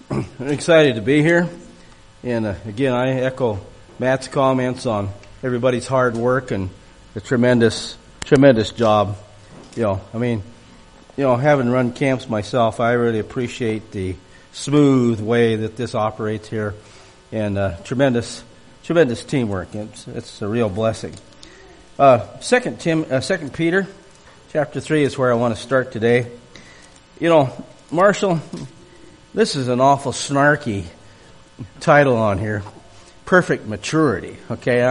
I'm excited to be here. And again, I echo Matt's comments on everybody's hard work and the tremendous job. Having run camps myself, I really appreciate the smooth way that this operates here, and tremendous teamwork. It's a real blessing. 2 Peter, chapter 3 is where I want to start today. Marshall, this is an awful snarky title on here. Perfect maturity. Okay,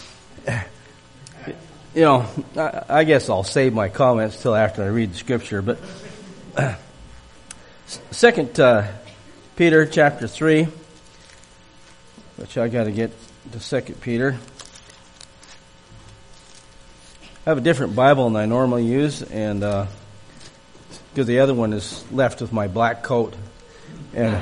I guess I'll save my comments till after I read the scripture. But 2 Peter chapter 3, which I got to get to 2 Peter. I have a different Bible than I normally use, and because the other one is left with my black coat. And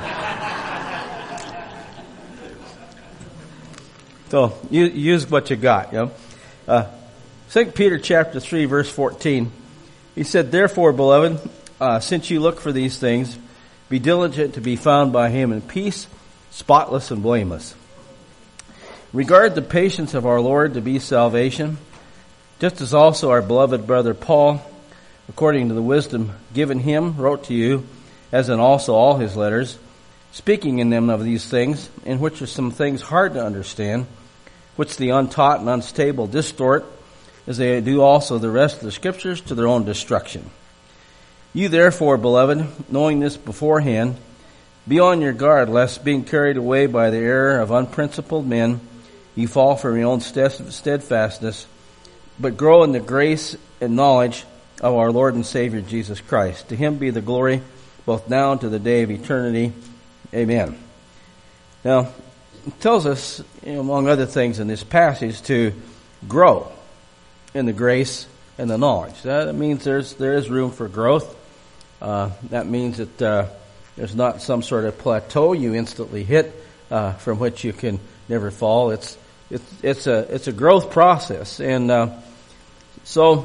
so you use what you got. 2 Peter chapter 3, verse 14. He said, "Therefore, beloved, since you look for these things, be diligent to be found by him in peace, spotless and blameless. Regard the patience of our Lord to be salvation, just as also our beloved brother Paul, according to the wisdom given him, wrote to you, as in also all his letters, speaking in them of these things, in which are some things hard to understand, which the untaught and unstable distort, as they do also the rest of the scriptures to their own destruction. You therefore, beloved, knowing this beforehand, be on your guard, lest being carried away by the error of unprincipled men, you fall from your own steadfastness, but grow in the grace and knowledge of our Lord and Savior Jesus Christ. To him be the glory, both now and to the day of eternity. Amen." Now, it tells us, among other things in this passage, to grow in the grace and the knowledge. That means there is room for growth. That means that there's not some sort of plateau you instantly hit from which you can never fall. It's a growth process, and so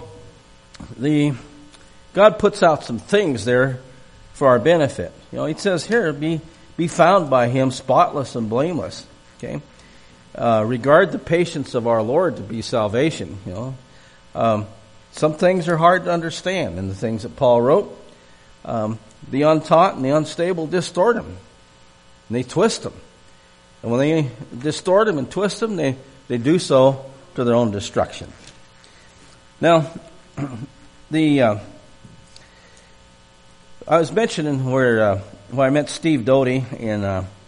God puts out some things there for our benefit. He says here, be found by him spotless and blameless. Okay, regard the patience of our Lord to be salvation. Some things are hard to understand in the things that Paul wrote. The untaught and the unstable distort them, and they twist them. And when they distort them and twist them, they do so to their own destruction. Now, I was mentioning where I met Steve Doty in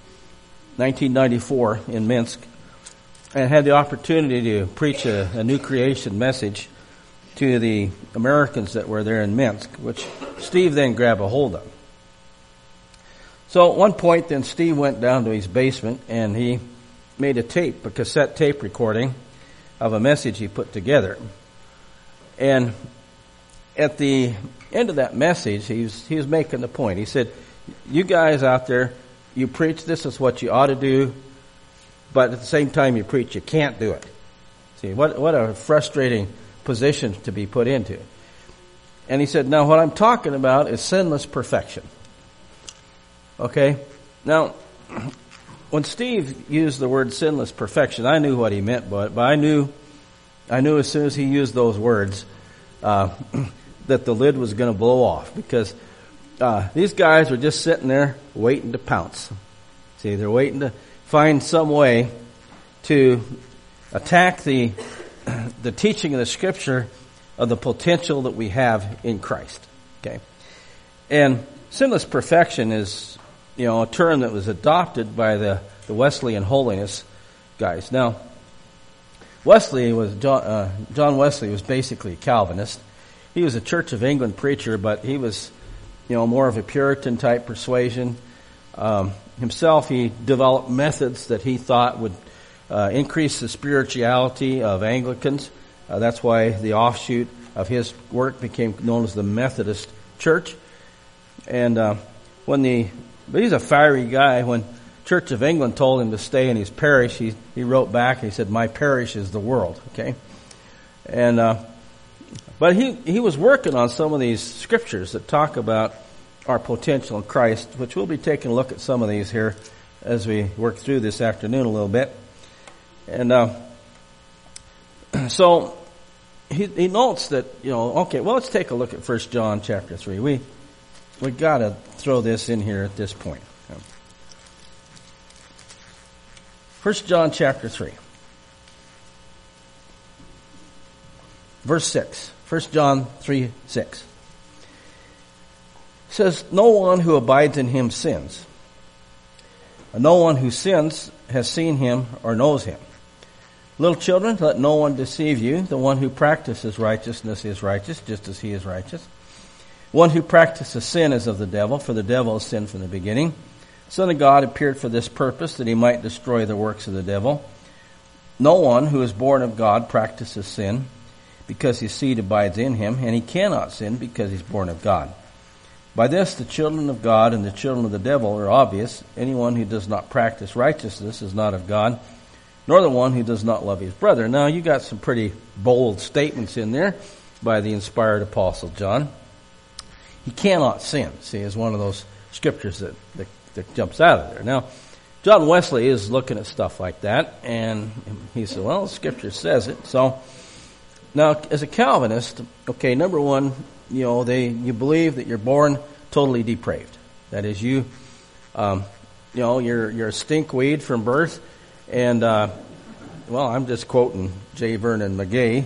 1994 in Minsk, and had the opportunity to preach a new creation message to the Americans that were there in Minsk, which Steve then grabbed a hold of. So at one point, then Steve went down to his basement and he made a cassette tape recording of a message he put together. And at the end of that message, he was making the point. He said, "You guys out there, you preach this is what you ought to do, but at the same time you preach you can't do it." See, what a frustrating position to be put into. And he said, "Now what I'm talking about is sinless perfection." Okay? Now, when Steve used the word sinless perfection, I knew what he meant, but I knew as soon as he used those words that the lid was going to blow off, because these guys were just sitting there waiting to pounce. See, they're waiting to find some way to attack the teaching of the Scripture of the potential that we have in Christ. Okay, and sinless perfection is a term that was adopted by the Wesleyan holiness guys. Now, John Wesley was basically a Calvinist. He was a Church of England preacher, but he was more of a Puritan type persuasion. Himself, he developed methods that he thought would increase the spirituality of Anglicans. That's why the offshoot of his work became known as the Methodist Church. And but he's a fiery guy. When Church of England told him to stay in his parish, he wrote back and he said, "My parish is the world." Okay, and but he was working on some of these scriptures that talk about our potential in Christ, which we'll be taking a look at some of these here as we work through this afternoon a little bit. And so he notes that, okay, well, let's take a look at 1 John chapter 3. We got to throw this in here at this point. 1 John chapter 3. Verse 6. 1 John 3:6. Says, no one who abides in him sins. And no one who sins has seen him or knows him. Little children, let no one deceive you. The one who practices righteousness is righteous, just as he is righteous. One who practices sin is of the devil, for the devil has sinned from the beginning. The Son of God appeared for this purpose, that he might destroy the works of the devil. No one who is born of God practices sin, because his seed abides in him, and he cannot sin because he's born of God. By this, the children of God and the children of the devil are obvious. Anyone who does not practice righteousness is not of God, nor the one who does not love his brother. Now, you got some pretty bold statements in there by the inspired Apostle John. He cannot sin, see, is one of those scriptures that jumps out of there. Now, John Wesley is looking at stuff like that, and he said, well, the scripture says it. So, now, as a Calvinist, okay, number one, you believe that you're born totally depraved. That is, you're a stinkweed from birth, and I'm just quoting J. Vernon McGee.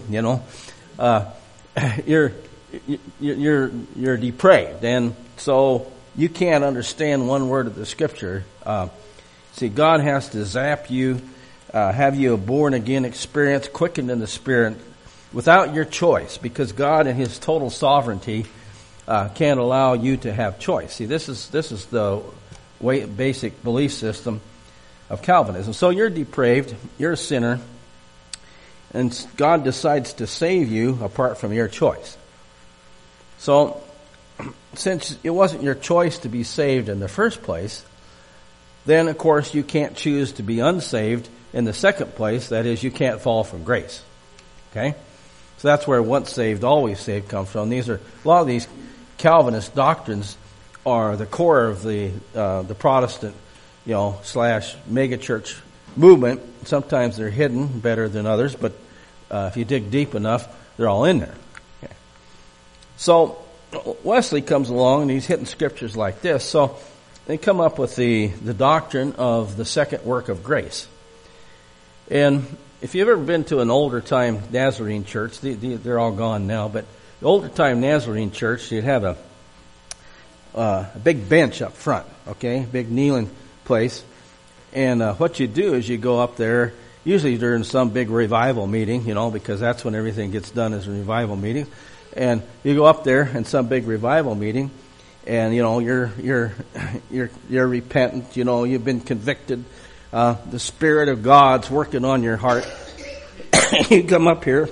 You're depraved, and so you can't understand one word of the Scripture. See, God has to zap you, have you a born again experience, quickened in the Spirit, without your choice, because God in His total sovereignty can't allow you to have choice. See, this is the basic belief system of Calvinism. So you're depraved, you're a sinner, and God decides to save you apart from your choice. So, since it wasn't your choice to be saved in the first place, then of course you can't choose to be unsaved in the second place. That is, you can't fall from grace. Okay? So that's where once saved, always saved comes from. A lot of these Calvinist doctrines are the core of the Protestant, / megachurch movement. Sometimes they're hidden better than others, but if you dig deep enough, they're all in there. Okay. So Wesley comes along and he's hitting scriptures like this. So they come up with the doctrine of the second work of grace. And if you've ever been to an older time Nazarene church, they're all gone now, but the older time Nazarene church, you'd have a big bench up front, okay, big kneeling place. And what you do is you go up there, usually during some big revival meeting, because that's when everything gets done is a revival meeting. And you go up there in some big revival meeting, and you're repentant, you've been convicted. The Spirit of God's working on your heart. You come up here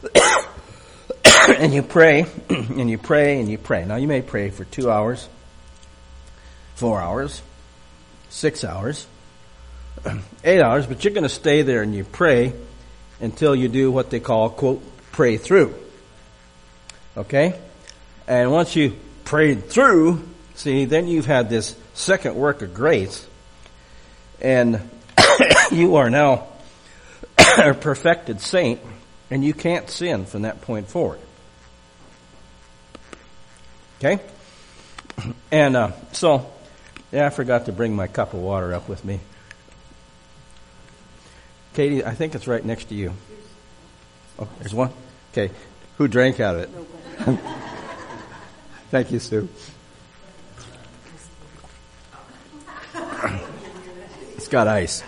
and you pray, and you pray, and you pray. Now, you may pray for 2 hours, 4 hours, 6 hours, 8 hours, but you're going to stay there and you pray until you do what they call, quote, pray through. Okay? And once you prayed through, see, then you've had this second work of grace, and you are now a perfected saint, and you can't sin from that point forward. Okay? And I forgot to bring my cup of water up with me. Katie, I think it's right next to you. Oh, there's one? Okay. Who drank out of it? Thank you, Sue. It's got ice.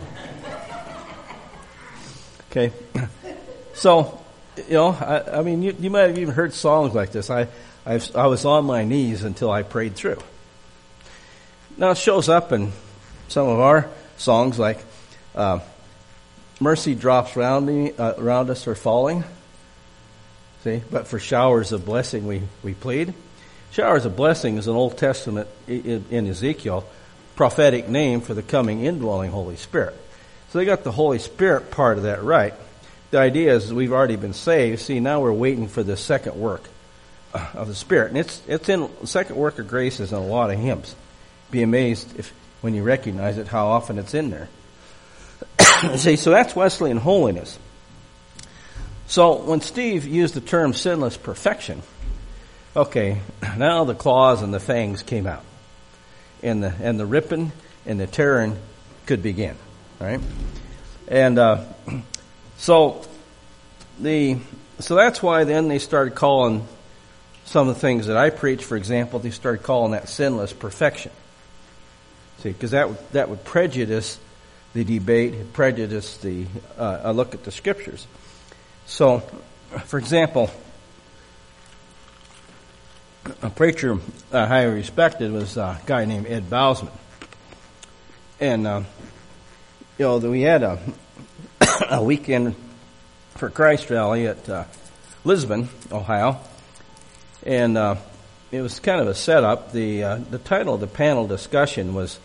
Okay. So, you might have even heard songs like this. I was on my knees until I prayed through. Now it shows up in some of our songs like mercy drops around us are falling. See, but for showers of blessing we plead. Showers of blessing is an Old Testament in Ezekiel prophetic name for the coming indwelling Holy Spirit. So they got the Holy Spirit part of that right. The idea is we've already been saved. See, now we're waiting for the second work of the Spirit. And it's in the second work of grace is in a lot of hymns. Be amazed when you recognize it, how often it's in there. See, so that's Wesleyan holiness. So when Steve used the term sinless perfection, okay, now the claws and the fangs came out. And the ripping and the tearing could begin. Right? And so that's why then they started calling some of the things that I preach, for example, they started calling that sinless perfection. See, because that would prejudice the debate, prejudice a look at the Scriptures. So, for example, a preacher I highly respected was a guy named Ed Bousman. And, we had a weekend for Christ rally at Lisbon, Ohio. And it was kind of a setup. The title of the panel discussion was,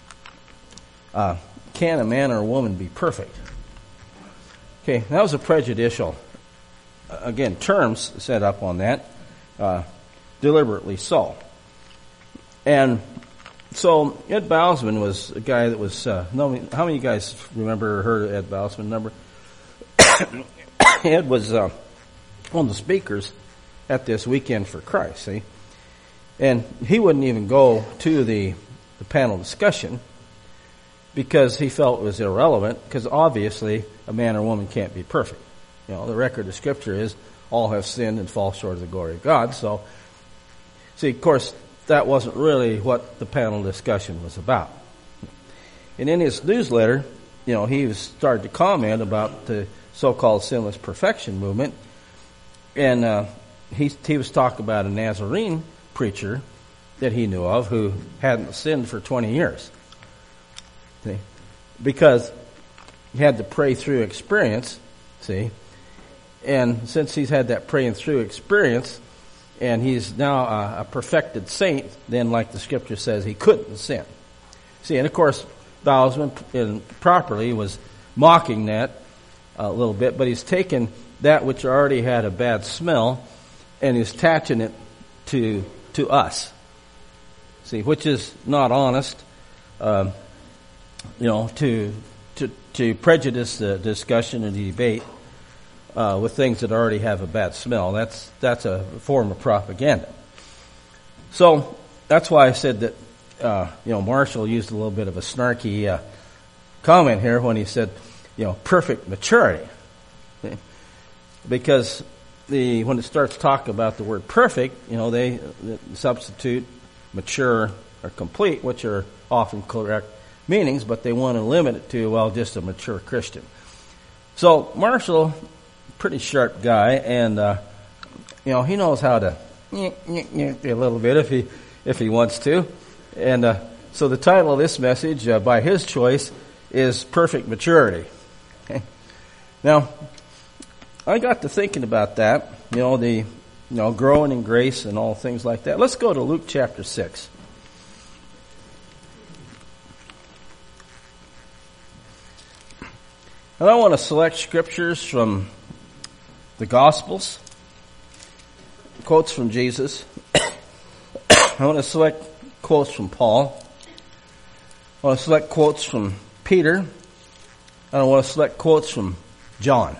Can a man or a woman be perfect? Okay, that was a prejudicial, again, terms set up on that, deliberately so. And so Ed Bousman was a guy that was, how many of you guys remember or heard of Ed Bousman number? Ed was one of the speakers at this Weekend for Christ, see? And he wouldn't even go to the panel discussion because he felt it was irrelevant, because obviously a man or woman can't be perfect. The record of Scripture is all have sinned and fall short of the glory of God. So, see, of course, that wasn't really what the panel discussion was about. And in his newsletter, he started to comment about the so-called sinless perfection movement, and he was talking about a Nazarene preacher that he knew of who hadn't sinned for 20 years. See? Because he had the pray through experience, see? And since he's had that praying through experience, and he's now a perfected saint, then like the Scripture says, he couldn't sin. See, and of course, Bousman properly was mocking that a little bit, but he's taken that which already had a bad smell and he's attaching it to us. See, which is not honest, to prejudice the discussion and the debate with things that already have a bad smell. That's a form of propaganda. So that's why I said that Marshall used a little bit of a snarky comment here when he said, perfect maturity, because when it starts talking about the word perfect, they substitute mature or complete, which are often correct meanings, but they want to limit it to, just a mature Christian. So Marshall, pretty sharp guy, and he knows how to a little bit if he wants to. And so the title of this message, by his choice, is Perfect Maturity. Okay. Now, I got to thinking about that, growing in grace and all things like that. Let's go to Luke chapter 6. And I want to select scriptures from the Gospels, quotes from Jesus. I want to select quotes from Paul. I want to select quotes from Peter. And I want to select quotes from John.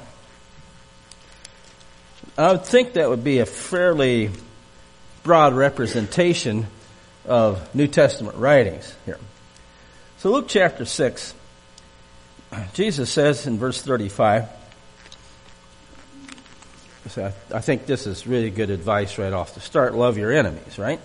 I would think that would be a fairly broad representation of New Testament writings here. So Luke chapter 6, Jesus says in verse 35, so I think this is really good advice right off the start. Love your enemies, right?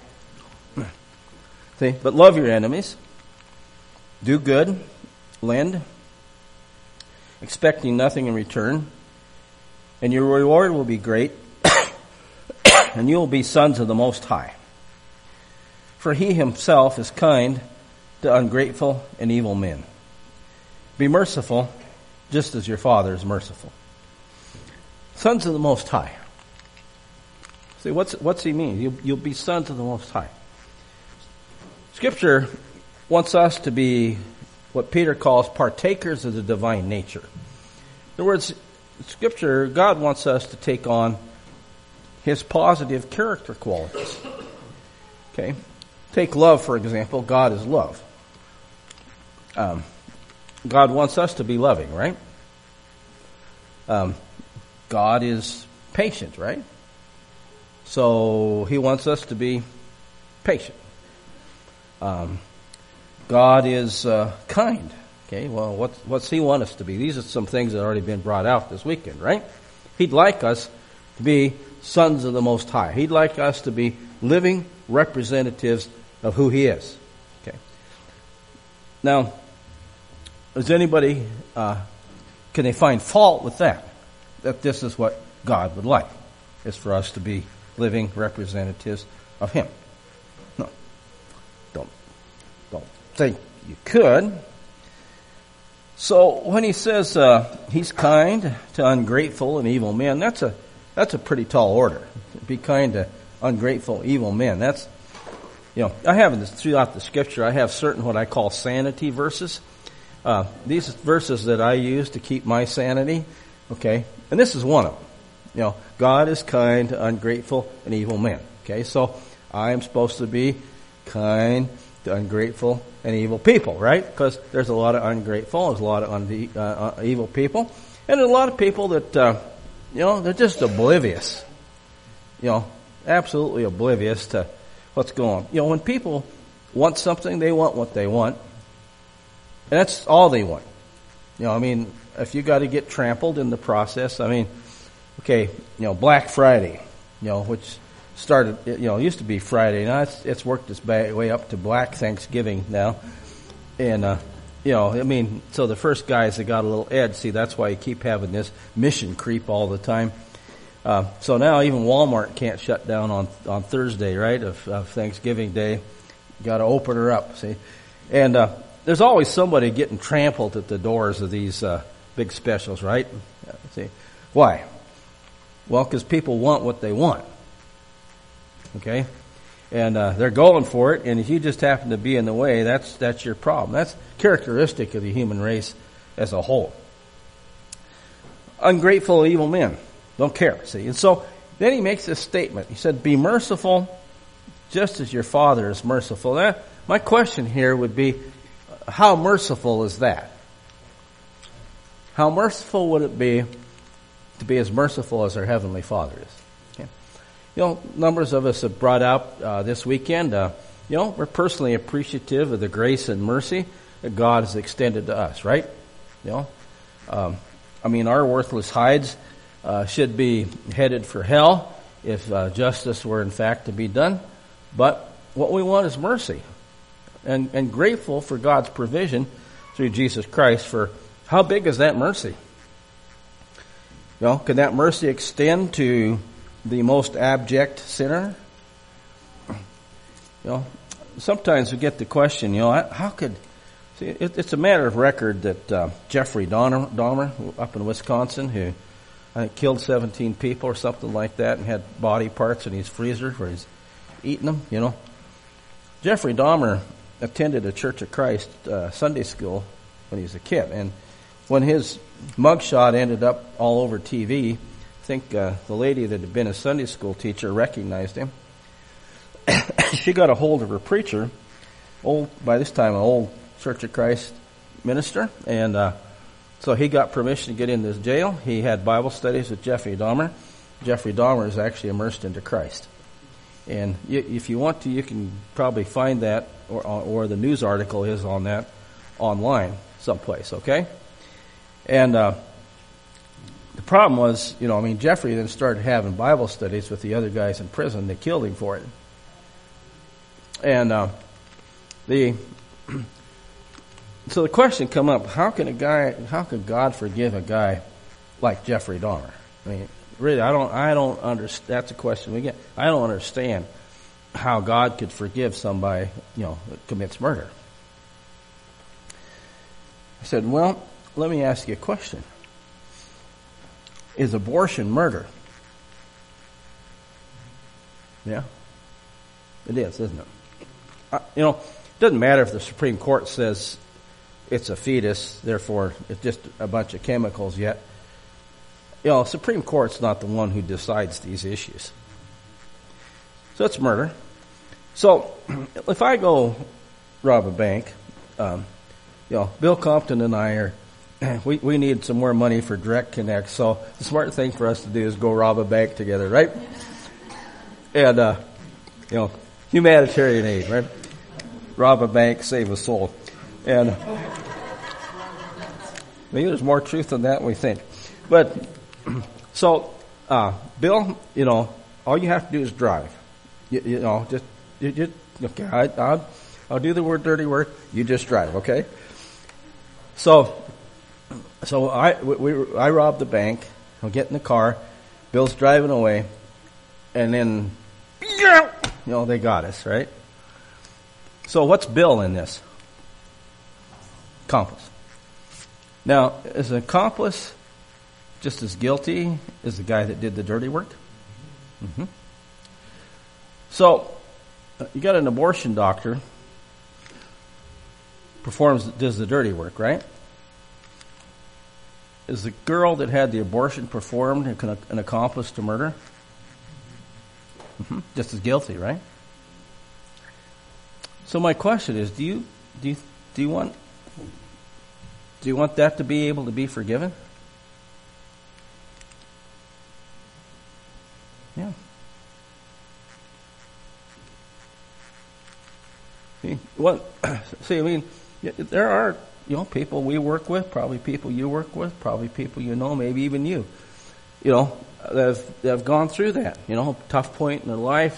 See, but love your enemies. Do good. Lend. Expecting nothing in return. And your reward will be great. And you will be sons of the Most High. For he himself is kind to ungrateful and evil men. Be merciful, just as your Father is merciful. Sons of the Most High. See, what's he mean? You'll be sons of the Most High. Scripture wants us to be what Peter calls partakers of the divine nature. In other words, Scripture, God wants us to take on his positive character qualities. Okay? Take love, for example. God is love. God wants us to be loving, right? God is patient, right? So he wants us to be patient. God is kind. Okay, well, what's he want us to be? These are some things that have already been brought out this weekend, right? He'd like us to be sons of the Most High. He'd like us to be living representatives of who he is. Okay. Now, does anybody, can they find fault with that? That this is what God would like, is for us to be living representatives of him? No. Don't think you could. So when he says he's kind to ungrateful and evil men, that's a pretty tall order. Be kind to ungrateful, evil men. That's, I have this throughout the scripture. I have certain what I call sanity verses. These verses that I use to keep my sanity. Okay, and this is one of them. God is kind to ungrateful and evil men. Okay, so I am supposed to be kind to ungrateful and evil people, right? Because there's a lot of ungrateful, there's a lot of evil people, and there's a lot of people that, they're just oblivious. Absolutely oblivious to what's going on. When people want something, they want what they want, and that's all they want. If you got to get trampled in the process, Black Friday, which started, it used to be Friday. Now it's worked its way up to Black Thanksgiving now. And, so the first guys that got a little edge, see, that's why you keep having this mission creep all the time. So now even Walmart can't shut down on Thursday, right, of Thanksgiving Day. You got to open her up, see. And there's always somebody getting trampled at the doors of these big specials, right? See, why? Well, because people want what they want. Okay, and they're going for it, and if you just happen to be in the way, that's your problem. That's characteristic of the human race as a whole. Ungrateful, evil men don't care. See, and so then he makes this statement. He said, "Be merciful, just as your Father is merciful." Now, my question here would be, how merciful is that? How merciful would it be to be as merciful as our Heavenly Father is? Numbers of us have brought out this weekend, we're personally appreciative of the grace and mercy that God has extended to us, right? Our worthless hides should be headed for hell if justice were in fact to be done. But what we want is mercy, and grateful for God's provision through Jesus Christ. For how big is that mercy? Can that mercy extend to the most abject sinner? Sometimes we get the question, how could, see, it's a matter of record that Jeffrey Dahmer up in Wisconsin, who I think killed 17 people or something like that, and had body parts in his freezer where he's eating them, Jeffrey Dahmer attended a Church of Christ Sunday school when he was a kid, and when his mugshot ended up all over TV, I think the lady that had been a Sunday school teacher recognized him. She got a hold of her preacher, by this time an old Church of Christ minister, and so he got permission to get into his jail. He had Bible studies with Jeffrey Dahmer. Jeffrey Dahmer is actually immersed into Christ. And if you want to, you can probably find that, or the news article is on that online someplace, okay? And the problem was, Jeffrey then started having Bible studies with the other guys in prison. They killed him for it. And so the question come up: how can God forgive a guy like Jeffrey Dahmer? Really, I don't understand. That's a question we get. I don't understand how God could forgive somebody, that commits murder. I said, well, let me ask you a question. Is abortion murder? Yeah. It is, isn't it? It doesn't matter if the Supreme Court says it's a fetus, therefore it's just a bunch of chemicals yet. Supreme Court's not the one who decides these issues. So it's murder. So if I go rob a bank, Bill Compton and I are, we need some more money for Direct Connect. So the smart thing for us to do is go rob a bank together, right? And, humanitarian aid, right? Rob a bank, save a soul. And maybe there's more truth in that than we think. But, so, Bill, all you have to do is drive. Okay, I'll do the dirty work. You just drive, okay? So I robbed the bank. I'll get in the car. Bill's driving away. And then, they got us, right? So what's Bill in this? Accomplice. Now, is an accomplice just as guilty as the guy that did the dirty work? Mm-hmm. So, you got an abortion doctor, does the dirty work, right? Is the girl that had the abortion performed an accomplice to murder? Mm-hmm. Just as guilty, right? So my question is, do you want that to be able to be forgiven? Yeah. There are, people we work with, probably people you work with, probably people maybe even you, that have gone through that, tough point in their life,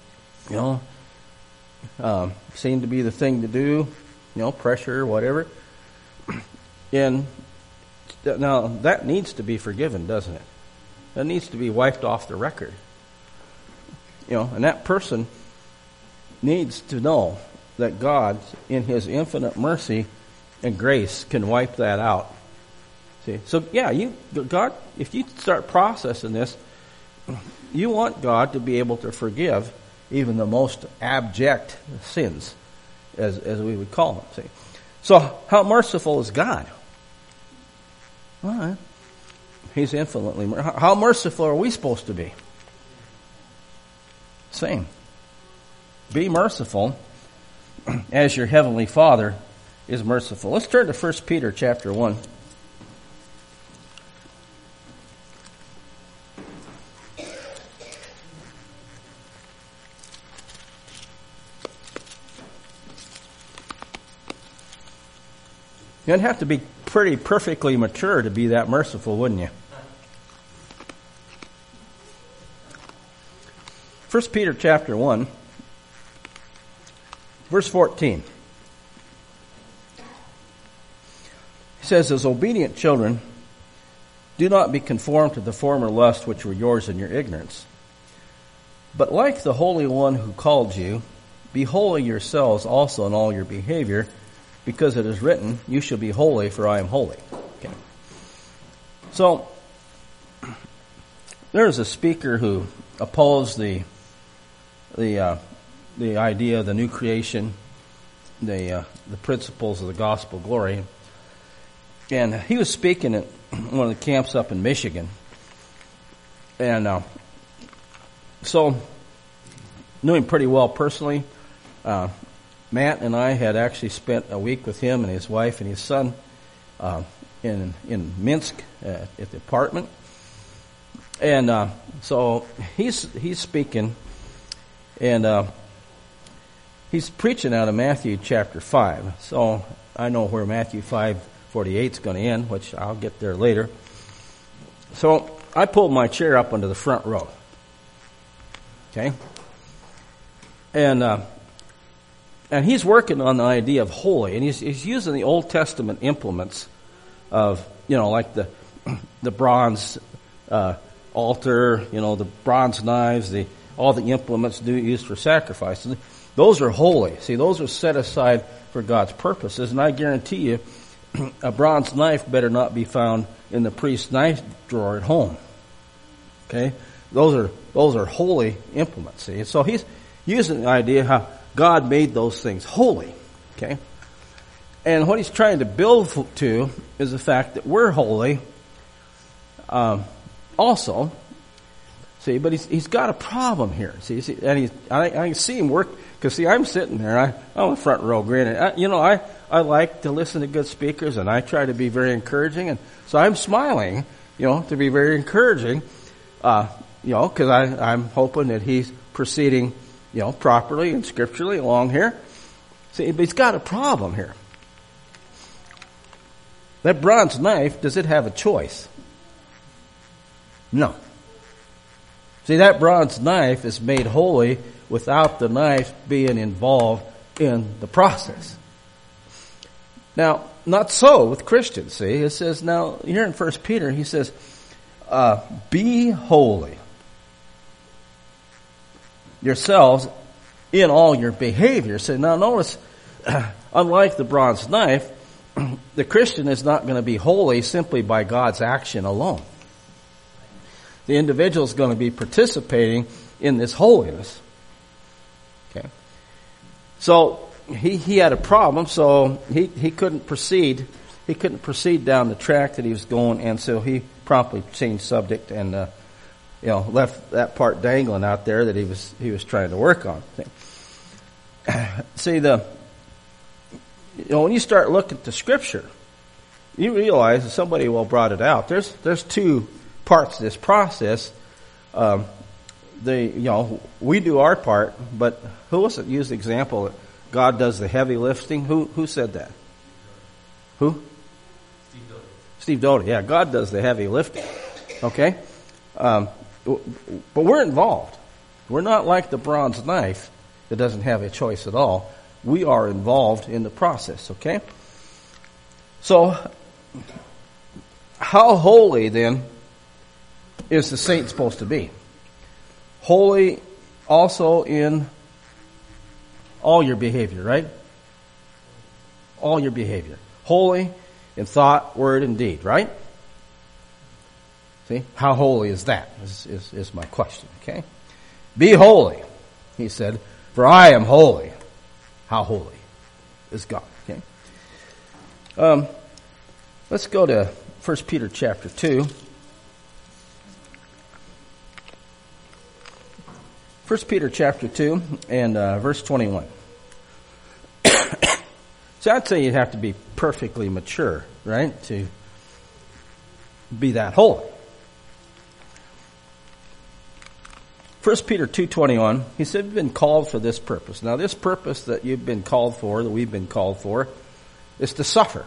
seemed to be the thing to do, pressure, whatever. And now that needs to be forgiven, doesn't it? That needs to be wiped off the record. And that person needs to know that God, in His infinite mercy and grace, can wipe that out. See? So, God, if you start processing this, you want God to be able to forgive even the most abject sins, as we would call them. See? So, how merciful is God? Well, He's infinitely merciful. How merciful are we supposed to be? Same. Be merciful as your heavenly Father is merciful. Let's turn to 1 Peter chapter 1. You'd have to be pretty perfectly mature to be that merciful, wouldn't you? 1 Peter chapter 1, verse 14. He says, as obedient children, do not be conformed to the former lusts which were yours in your ignorance. But like the Holy One who called you, be holy yourselves also in all your behavior, because it is written, you shall be holy, for I am holy. Okay. So, there's a speaker who opposed the idea of the new creation, the principles of the gospel glory. And he was speaking at one of the camps up in Michigan. And so, knew him pretty well personally. Matt and I had actually spent a week with him and his wife and his son in Minsk at the apartment. And so he's speaking, and he's preaching out of Matthew chapter 5. So I know where Matthew 5:48 is going to end, which I'll get there later. So I pulled my chair up onto the front row. Okay? And he's working on the idea of holy, and he's using the Old Testament implements of, like the bronze altar, the bronze knives, all the implements used for sacrifices. Those are holy. See, those are set aside for God's purposes, and I guarantee you, a bronze knife better not be found in the priest's knife drawer at home. Okay, those are holy implements. See, so he's using the idea how God made those things holy, okay? And what he's trying to build to is the fact that we're holy also. See, but he's got a problem here. See, and I can see him work, because see, I'm sitting there, I'm on the front row grinning. I like to listen to good speakers, and I try to be very encouraging, and so I'm smiling, to be very encouraging, because I'm hoping that he's proceeding, properly and scripturally along here. See, but he's got a problem here. That bronze knife, does it have a choice? No. See, that bronze knife is made holy without the knife being involved in the process. Now, not so with Christians, see. It says, now, here in 1 Peter, he says, be holy yourselves in all your behavior. So now notice, unlike the bronze knife, the Christian is not going to be holy simply by God's action alone. The individual is going to be participating in this holiness. Okay. So he had a problem, so he couldn't proceed. He couldn't proceed down the track that he was going, and so he promptly changed subject and left that part dangling out there that he was trying to work on. See, when you start looking at the Scripture, you realize, and somebody brought it out, there's two parts to this process. We do our part, but who was it used the example that God does the heavy lifting? Who said that? Who? Steve Doty. Yeah, God does the heavy lifting. Okay? But we're involved. We're not like the bronze knife that doesn't have a choice at all. We are involved in the process, okay? So, how holy then is the saint supposed to be? Holy also in all your behavior, right? All your behavior. Holy in thought, word, and deed, right? See? How holy is that? Is my question, okay? Be holy, he said, for I am holy. How holy is God, okay? Let's go to 1 Peter chapter 2. 1 Peter chapter 2 and verse 21. So I'd say you'd have to be perfectly mature, right, to be that holy. 1 Peter 2:21, he said, you've been called for this purpose. Now this purpose that you've been called for, that we've been called for, is to suffer.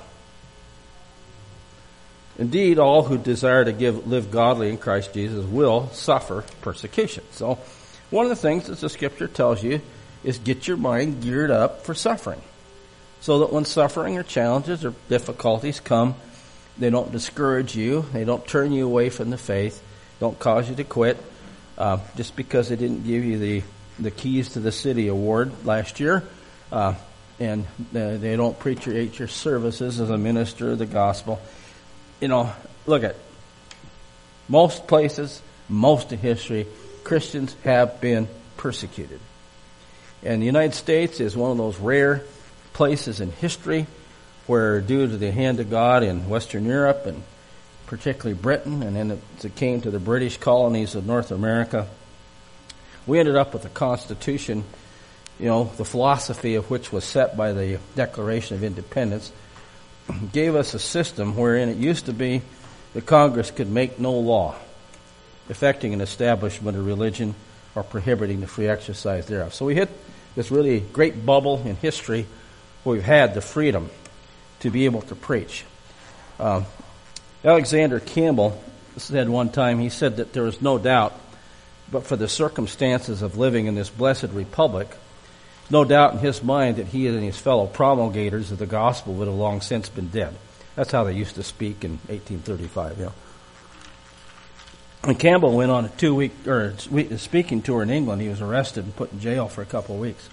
Indeed, all who desire to live godly in Christ Jesus will suffer persecution. So one of the things that the Scripture tells you is get your mind geared up for suffering, so that when suffering or challenges or difficulties come, they don't discourage you, they don't turn you away from the faith, don't cause you to quit. Just because they didn't give you the Keys to the City award last year, and they don't appreciate your services as a minister of the gospel. Look at most places, most of history, Christians have been persecuted. And the United States is one of those rare places in history where, due to the hand of God in Western Europe and particularly Britain, and then it came to the British colonies of North America, we ended up with a constitution, the philosophy of which was set by the Declaration of Independence, gave us a system wherein it used to be that Congress could make no law affecting an establishment of religion or prohibiting the free exercise thereof. So we hit this really great bubble in history where we've had the freedom to be able to preach. Alexander Campbell said one time, he said that there is no doubt, but for the circumstances of living in this blessed republic, no doubt in his mind that he and his fellow promulgators of the gospel would have long since been dead. That's how they used to speak in 1835. When Campbell went on a 2-week speaking tour in England, he was arrested and put in jail for a couple of weeks.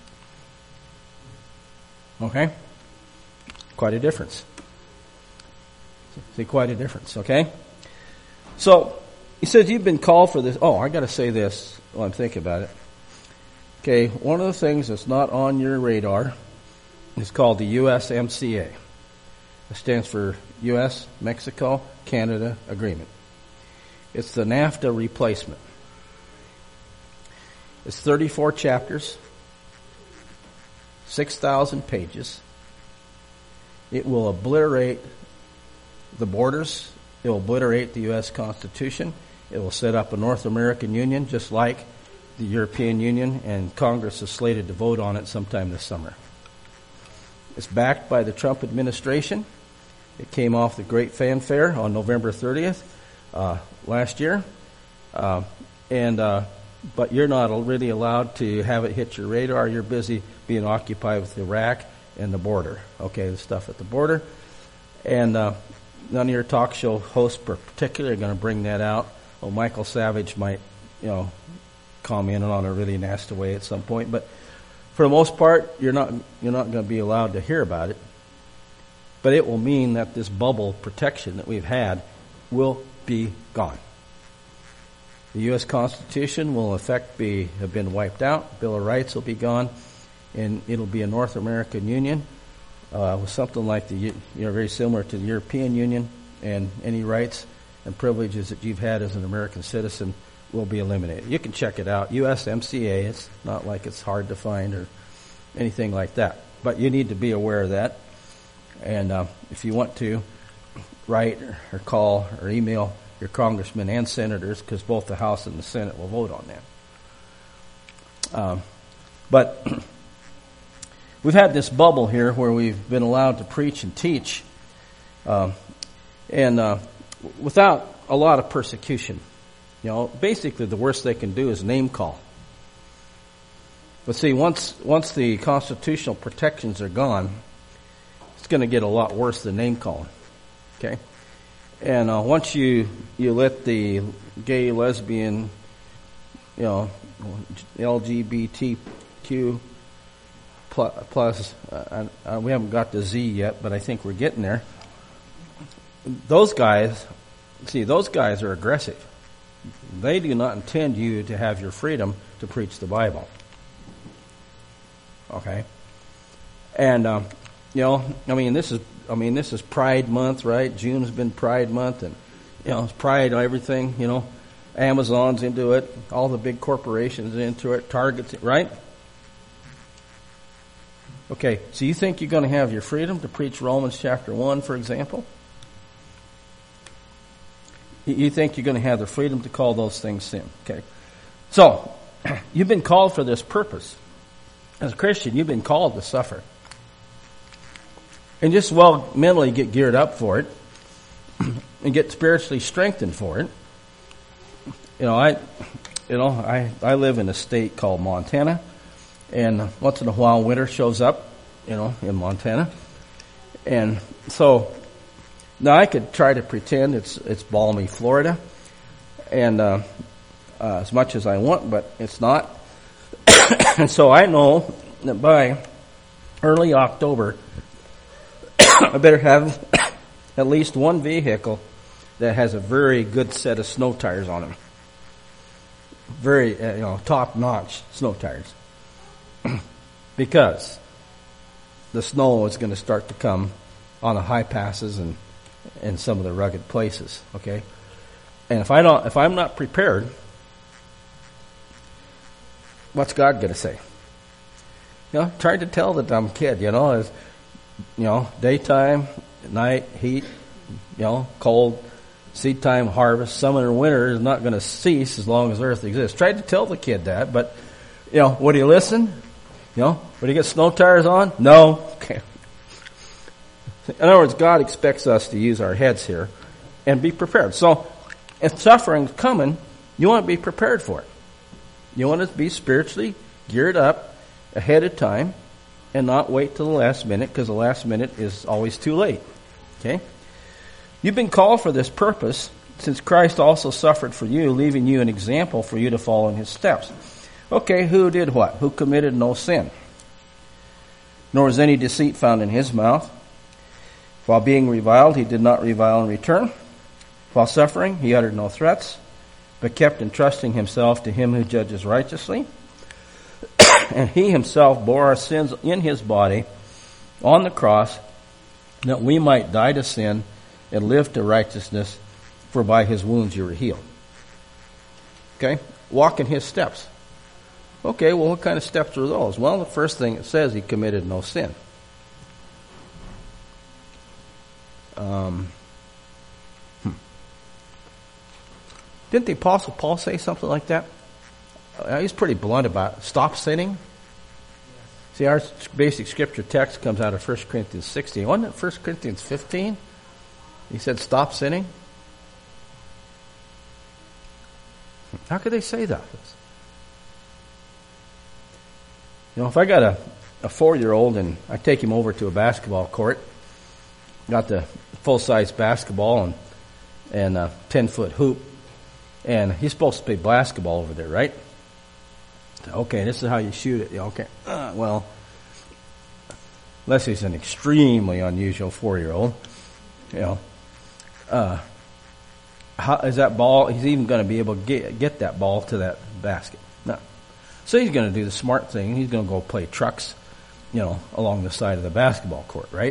Okay? Quite a difference. See, quite a difference, okay? So, he says you've been called for this. Oh, I got to say this while I'm thinking about it. Okay, one of the things that's not on your radar is called the USMCA. It stands for U.S., Mexico, Canada Agreement. It's the NAFTA replacement. It's 34 chapters, 6,000 pages. It will obliterate the borders. It will obliterate the U.S. Constitution. It will set up a North American Union just like the European Union, and Congress is slated to vote on it sometime this summer. It's backed by the Trump administration. It came off the great fanfare on November 30th last year. But you're not really allowed to have it hit your radar. You're busy being occupied with Iraq and the border. Okay, the stuff at the border. And none of your talk show hosts particularly are going to bring that out. Well, Michael Savage might, comment on a really nasty way at some point. But for the most part, you're not going to be allowed to hear about it. But it will mean that this bubble protection that we've had will be gone. The U.S. Constitution will in effect have been wiped out. Bill of Rights will be gone, and it'll be a North American Union with something like very similar to the European Union, and any rights and privileges that you've had as an American citizen will be eliminated. You can check it out. USMCA. It's not like it's hard to find or anything like that, but you need to be aware of that. And if you want to, write or call or email your congressmen and senators, because both the House and the Senate will vote on that. But we've had this bubble here where we've been allowed to preach and teach, and without a lot of persecution. Basically the worst they can do is name call. But see, once the constitutional protections are gone, it's going to get a lot worse than name calling. Okay? And once you let the gay, lesbian, LGBTQ plus, we haven't got to Z yet, but I think we're getting there. Those guys are aggressive. They do not intend you to have your freedom to preach the Bible. Okay? And, this is Pride Month, right? June has been Pride Month, and, it's Pride, everything, Amazon's into it, all the big corporations are into it, Target's, right? Okay, so you think you're going to have your freedom to preach Romans chapter 1, for example? You think you're going to have the freedom to call those things sin. Okay. So, you've been called for this purpose. As a Christian, you've been called to suffer. And just mentally get geared up for it and get spiritually strengthened for it. I live in a state called Montana, and once in a while winter shows up, in Montana. And so now I could try to pretend it's balmy Florida, and as much as I want, but it's not. And so I know that by early October, I better have at least one vehicle that has a very good set of snow tires on them. Very, top-notch snow tires. Because the snow is going to start to come on the high passes and some of the rugged places, okay? And if I'm not prepared, what's God going to say? Try to tell the dumb kid, as daytime, night, heat, cold, seed time, harvest, summer and winter is not going to cease as long as earth exists. Try to tell the kid that, but, would he listen? Would he get snow tires on? No. Okay. In other words, God expects us to use our heads here and be prepared. So, if suffering's coming, you want to be prepared for it. You want to be spiritually geared up ahead of time and not wait till the last minute, because the last minute is always too late. Okay? You've been called for this purpose, since Christ also suffered for you, leaving you an example for you to follow in his steps. Okay, who did what? Who committed no sin? Nor was any deceit found in his mouth. While being reviled, he did not revile in return. While suffering, he uttered no threats, but kept entrusting himself to him who judges righteously. And he himself bore our sins in his body on the cross, that we might die to sin and live to righteousness, for by his wounds you were healed. Okay? Walk in his steps. Okay, well, what kind of steps are those? Well, the first thing it says, he committed no sin. Didn't the Apostle Paul say something like that? He's pretty blunt about it. Stop sinning. See, our basic scripture text comes out of 1 Corinthians 16. Wasn't it 1 Corinthians 15? He said, stop sinning. How could they say that? You know, if I got a 4-year-old and I take him over to a basketball court, got the full-size basketball and a 10-foot hoop, and he's supposed to play basketball over there, right? Okay, this is how you shoot it. Okay, well, unless he's an extremely unusual 4-year-old, you know, how is that ball? He's even going to be able to get that ball to that basket? No. So he's going to do the smart thing. He's going to go play trucks, you know, along the side of the basketball court, right?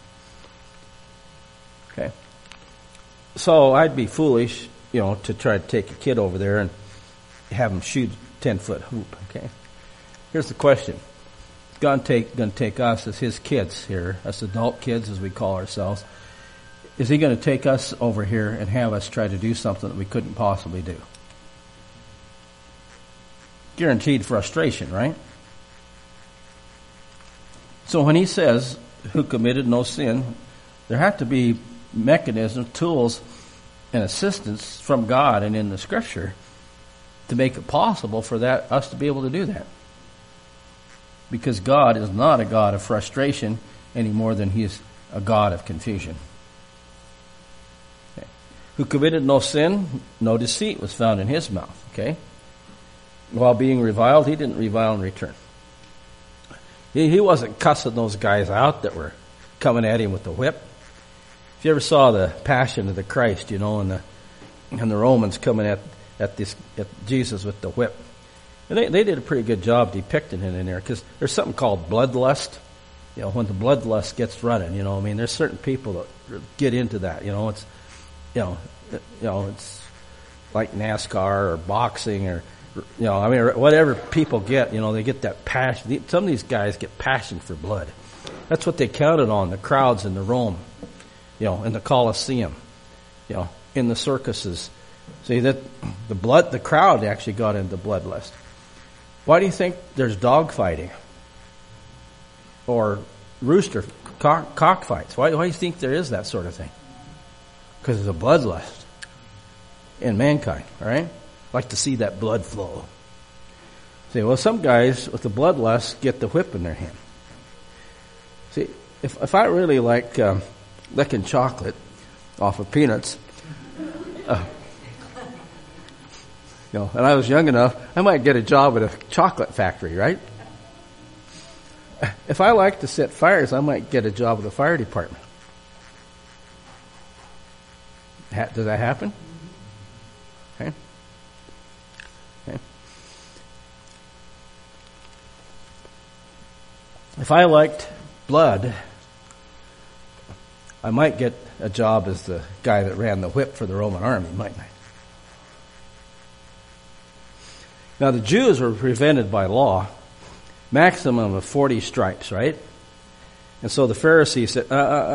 Okay. So I'd be foolish, you know, to try to take a kid over there and have him shoot a 10-foot hoop. Okay. Here's the question: going to take us as his kids here, us adult kids as we call ourselves. Is he going to take us over here and have us try to do something that we couldn't possibly do? Guaranteed frustration, right? So when he says, who committed no sin, there have to be mechanisms, tools, and assistance from God and in the Scripture to make it possible for that us to be able to do that. Because God is not a God of frustration any more than he is a God of confusion. Okay. Who committed no sin, no deceit was found in his mouth. Okay. While being reviled, he didn't revile in return. He wasn't cussing those guys out that were coming at him with the whip. If you ever saw the Passion of the Christ, you know, and the Romans coming at Jesus with the whip, and they did a pretty good job depicting it in there, because there's something called bloodlust. You know, when the bloodlust gets running, you know, I mean, there's certain people that get into that. You know, it's it's like NASCAR or boxing or, you know, I mean, whatever people get, you know, they get that passion. Some of these guys get passion for blood. That's what they counted on, the crowds in the Rome, you know, in the Colosseum, you know, in the circuses. See, that the crowd actually got into bloodlust. Why do you think there's dog fighting? Or rooster, cockfights? Why do you think there is that sort of thing? Because there's a bloodlust in mankind, all right? Like to see that blood flow. See, well, some guys with the bloodlust get the whip in their hand. See, if I really like licking chocolate off of peanuts, you know, and I was young enough, I might get a job at a chocolate factory, right? If I like to set fires, I might get a job with the fire department. Does that happen? Okay. Okay. If I liked blood, I might get a job as the guy that ran the whip for the Roman army, mightn't I? Now, the Jews were prevented by law, maximum of 40 stripes, right? And so the Pharisees said,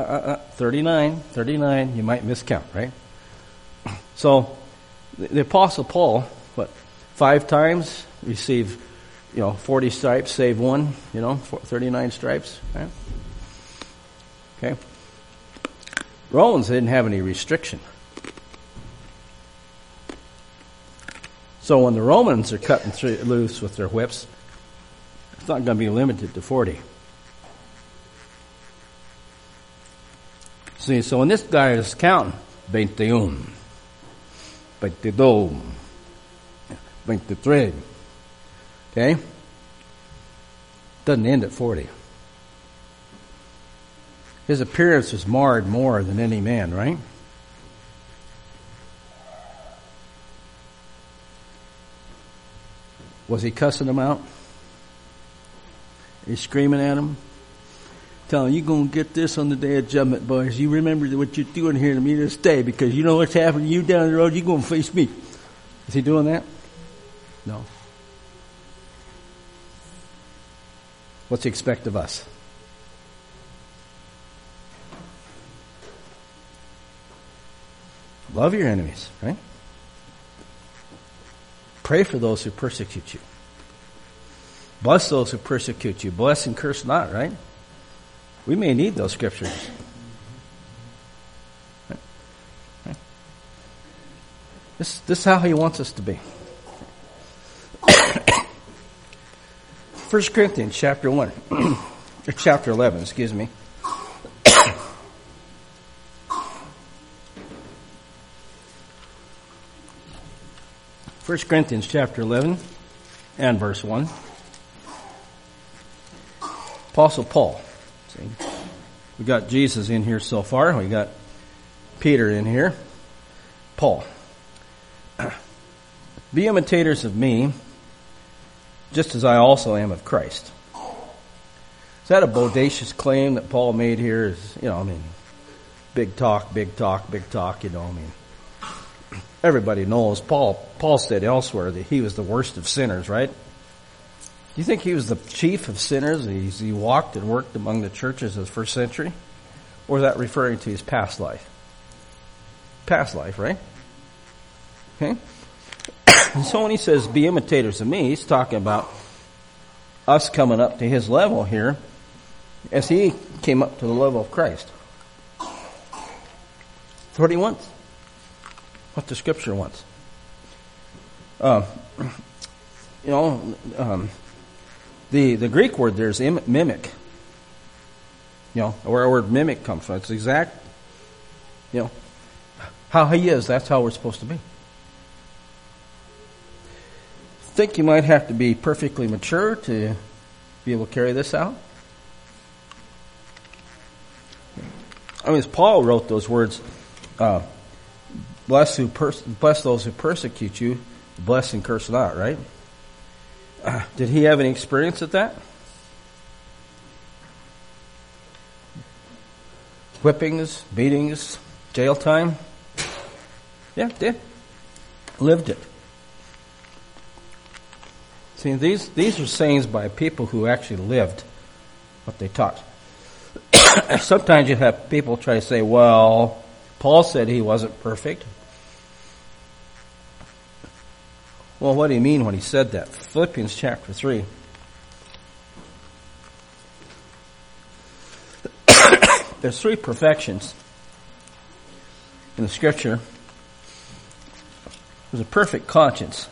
39, you might miscount, right? So the Apostle Paul, 5 times received, 40 stripes, save one, 39 stripes, right? Okay. Romans didn't have any restriction. So when the Romans are cutting loose with their whips, it's not going to be limited to 40. See, so when this guy is counting, 21, 22, 23, okay? Doesn't end at 40. His appearance was marred more than any man, right? Was he cussing them out? He's screaming at them, telling them, you're going to get this on the day of judgment, boys. You remember what you're doing here to me this day, because you know what's happening to you down the road. You're going to face me. Is he doing that? No. What's he expect of us? Love your enemies, right? Pray for those who persecute you. Bless those who persecute you. Bless and curse not, right? We may need those scriptures. Right? This is how he wants us to be. 1 Corinthians chapter 1, or chapter 11, excuse me. 1 Corinthians chapter 11 and verse 1. Apostle Paul. See, we got Jesus in here so far. We got Peter in here. Paul. Be imitators of me, just as I also am of Christ. Is that a bodacious claim that Paul made here? Big talk, everybody knows Paul said elsewhere that he was the worst of sinners, right? Do you think he was the chief of sinners? He walked and worked among the churches of the first century? Or is that referring to his past life? Past life, right? Okay? And so when he says, be imitators of me, he's talking about us coming up to his level here as he came up to the level of Christ. That's what he wants. What the scripture wants. The Greek word there is mimic. Where our word mimic comes from. It's exact, how he is, that's how we're supposed to be. Think you might have to be perfectly mature to be able to carry this out? As Paul wrote those words, bless those who persecute you, bless and curse not, right? Did he have any experience at that? Whippings, beatings, jail time? Yeah, did. Lived it. See, these are sayings by people who actually lived what they taught. Sometimes you have people try to say, well, Paul said he wasn't perfect. Well, what do you mean when he said that? Philippians chapter 3. There's 3 perfections in the scripture. There's a perfect conscience.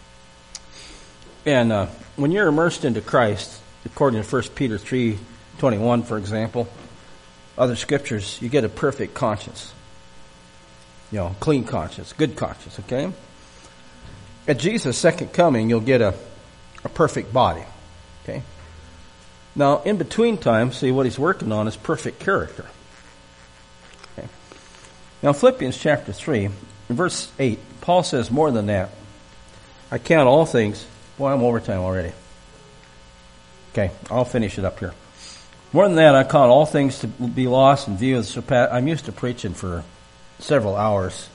And when you're immersed into Christ, according to 1 Peter 3:21, for example, other scriptures, you get a perfect conscience. Clean conscience, good conscience, okay? At Jesus' second coming, you'll get a perfect body, okay? Now, in between time, see, what he's working on is perfect character. Okay? Now, Philippians chapter 3, in verse 8, Paul says more than that. I count all things. Boy, I'm overtime already. Okay, I'll finish it up here. More than that, I count all things to be lost in view of the surpass. I'm used to preaching for several hours,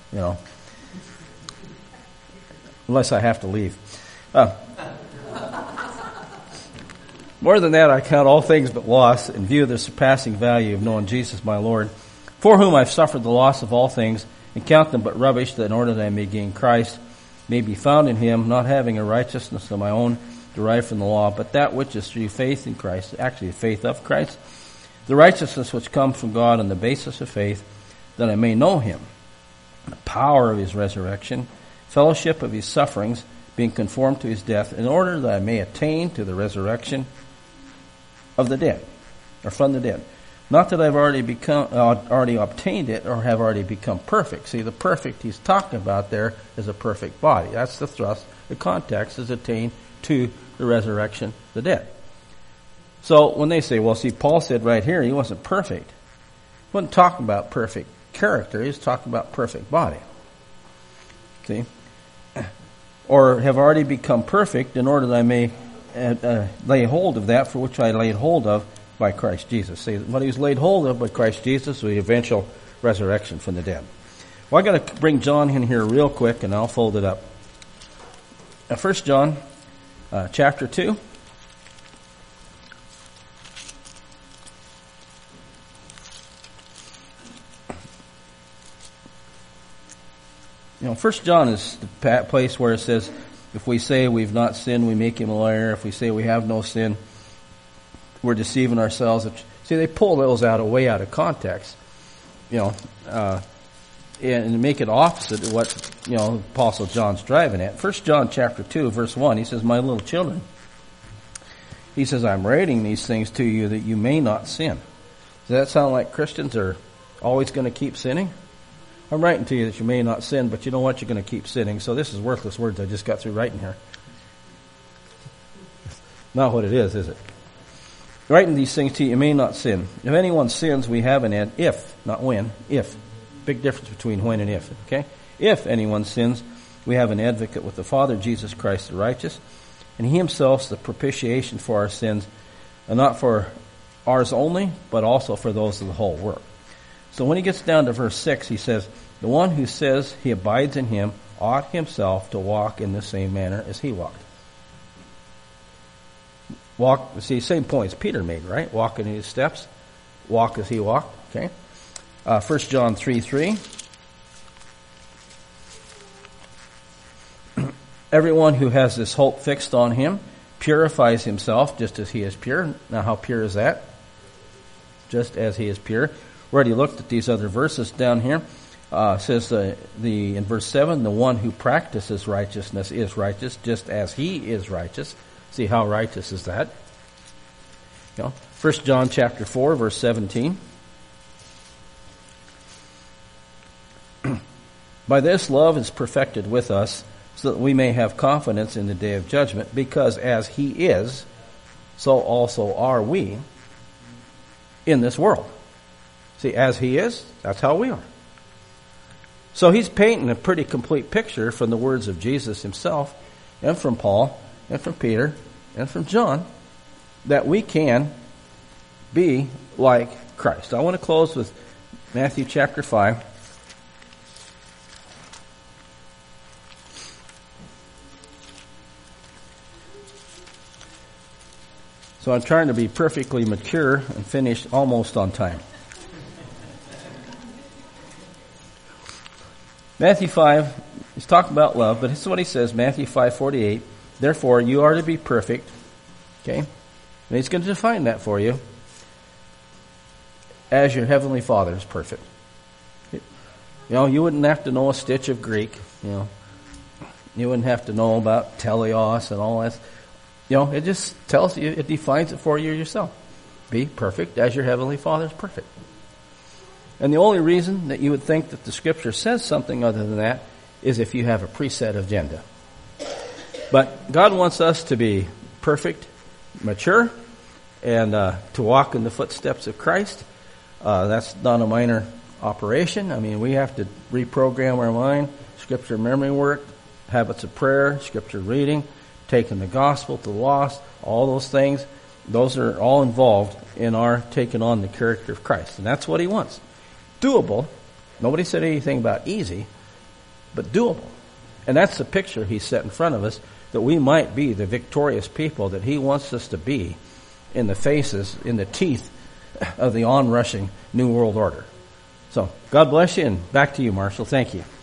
unless I have to leave. More than that, I count all things but loss in view of the surpassing value of knowing Jesus my Lord, for whom I've suffered the loss of all things, and count them but rubbish, that in order that I may gain Christ, may be found in him, not having a righteousness of my own derived from the law, but that which is through faith in Christ, actually the faith of Christ, the righteousness which comes from God on the basis of faith, that I may know him, the power of his resurrection, fellowship of his sufferings, being conformed to his death, in order that I may attain to the resurrection of the dead, or from the dead. Not that I've already obtained it or have already become perfect. See, the perfect he's talking about there is a perfect body. That's the thrust. The context is attained to the resurrection of the dead. So when they say, well, see, Paul said right here he wasn't perfect. He wasn't talking about perfect character. He was talking about perfect body. See? Or have already become perfect in order that I may lay hold of that for which I laid hold of by Christ Jesus. See, what he was laid hold of by Christ Jesus was the eventual resurrection from the dead. Well, I got to bring John in here real quick, and I'll fold it up. 1 John chapter 2. 1 John is the place where it says, if we say we've not sinned, we make him a liar. If we say we have no sin, we're deceiving ourselves. See, they pull those way out of context, and make it opposite of what, Apostle John's driving at. 1 John chapter 2, verse 1, he says, my little children, he says, I'm writing these things to you that you may not sin. Does that sound like Christians are always going to keep sinning? I'm writing to you that you may not sin, but you know what? You're going to keep sinning. So this is worthless words I just got through writing here. Not what it is it? Writing these things to you may not sin. If anyone sins, we have an end. If, not when, if. Big difference between when and if, okay? If anyone sins, we have an advocate with the Father, Jesus Christ the righteous. And he himself is the propitiation for our sins, and not for ours only, but also for those of the whole world. So when he gets down to verse 6, he says, the one who says he abides in him ought himself to walk in the same manner as he walked. Walk, see, same points Peter made, right? Walk in his steps, walk as he walked, okay? 1 John 3:3. Everyone who has this hope fixed on him purifies himself just as he is pure. Now, how pure is that? Just as he is pure. We already looked at these other verses down here. Says in verse 7, the one who practices righteousness is righteous, just as he is righteous. See, how righteous is that? 1 John chapter 4, verse 17. By this love is perfected with us, so that we may have confidence in the day of judgment, because as he is, so also are we in this world. See, as he is, that's how we are. So he's painting a pretty complete picture from the words of Jesus himself, and from Paul, and from Peter, and from John, that we can be like Christ. I want to close with Matthew chapter 5. So I'm trying to be perfectly mature and finish almost on time. Matthew 5, he's talking about love, but this is what he says, Matthew 5:48. Therefore, you are to be perfect. Okay? And he's going to define that for you. As your heavenly Father is perfect. You wouldn't have to know a stitch of Greek. You wouldn't have to know about teleos and all that. It just tells you, it defines it for you yourself. Be perfect as your heavenly Father is perfect. And the only reason that you would think that the Scripture says something other than that is if you have a preset agenda. But God wants us to be perfect, mature, and to walk in the footsteps of Christ. That's not a minor operation. I mean, we have to reprogram our mind, Scripture memory work, habits of prayer, Scripture reading, taking the gospel to the lost, all those things. Those are all involved in our taking on the character of Christ. And that's what he wants. Doable. Nobody said anything about easy, but doable. And that's the picture he set in front of us, that we might be the victorious people that he wants us to be in the teeth of the onrushing New World Order. So, God bless you, and back to you, Marshall. Thank you.